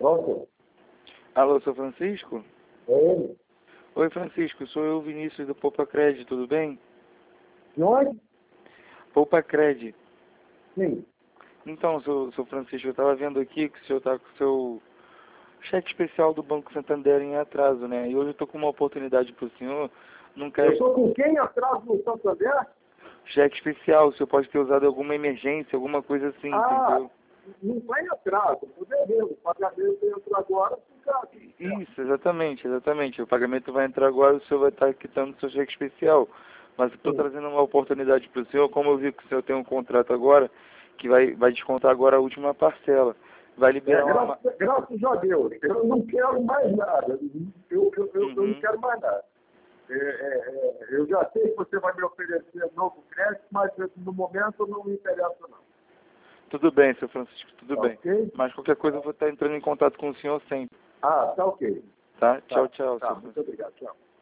Pronto. Alô, sou Francisco? É ele. Oi, Francisco, sou eu, Vinícius, do Poupa Cred, tudo bem? De onde? Poupa Cred. Sim. Então, sou Francisco, eu estava vendo aqui que o senhor está com o seu cheque especial do Banco Santander em atraso, né? E hoje eu estou com uma oportunidade para o senhor. Não quer... Eu estou com quem atrás no Santander? Cheque especial, o senhor pode ter usado alguma emergência, alguma coisa assim, entendeu? Não vai atraso, estou devendo. O pagamento entra agora, fica... Isso, exatamente. O pagamento vai entrar agora, o senhor vai estar quitando o seu cheque especial. Mas eu estou Sim. trazendo uma oportunidade para o senhor, como eu vi que o senhor tem um contrato agora, que vai descontar agora a última parcela. Vai liberar uma... Graças a Deus. Eu não quero mais nada. Eu não quero mais nada. Eu já sei que você vai me oferecer novo crédito, mas no momento não me interessa, não. Tudo bem, seu Francisco, tudo bem. Ok? Mas qualquer coisa eu vou estar entrando em contato com o senhor sempre. Ah, tá ok. Tá? Tchau, Tá, tchau, seu tá. Francisco. Muito obrigado. Tchau.